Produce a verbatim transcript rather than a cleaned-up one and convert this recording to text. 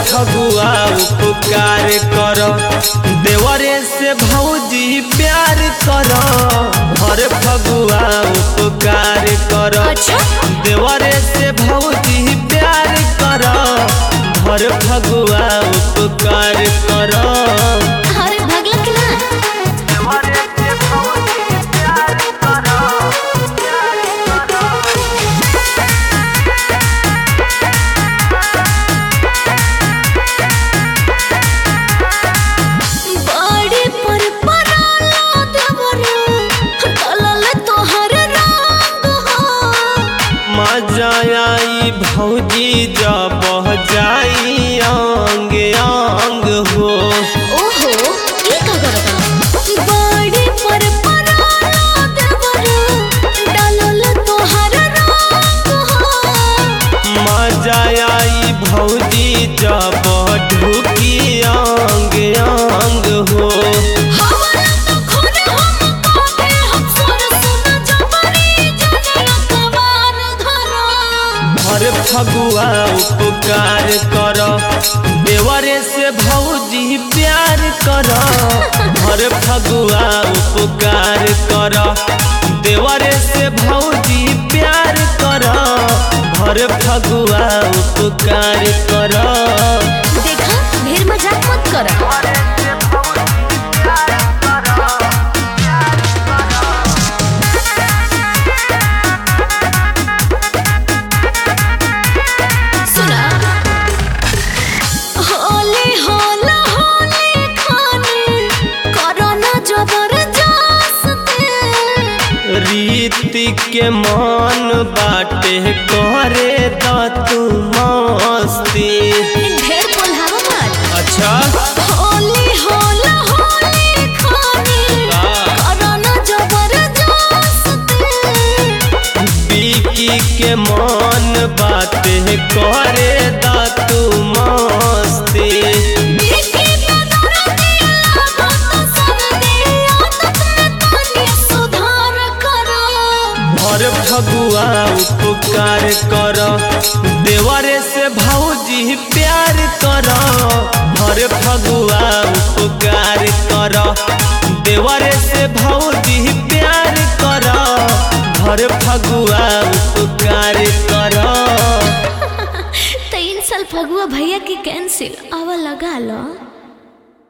फगुआ उपकार कर, देवरे से भौजी प्यार कर। भर फगुआ उपकार कर, देवरे से भौजी प्यार कर। भर फगुआ उपकार कर। मजा आई भौजी जब जाई अंग अंग हो। ओहो ई का करता बड़ी पर पराला देवर डालल तोहर रंग हो। मजा आई भौजी जब ढुकी अंग अंग हो। भर फगुआ उपकार कर, देवरे से भौजी प्यार कर। भर फगुआ उपकार कर, देवरे से भौजी प्यार कर। भर फगुआ उपकार कर। देखा ढेर मजाक मत कर। रीति के मन बाटे करे द तू मस्ती। ढेर बोलहावा मत। अच्छा होली होला होली खानी करना जबरदस्ती। बीकी के मन बाटे करे द तू मस्ती। भर फगुआ उपकार कर, देवरे से भौजी प्यार कर। भर फगुआ उपकार कर, देवरे से भौजी प्यार कर। भर फगुआ उपकार कर। तीन साल फगुआ भैया की कैंसिल आवा लगा लो।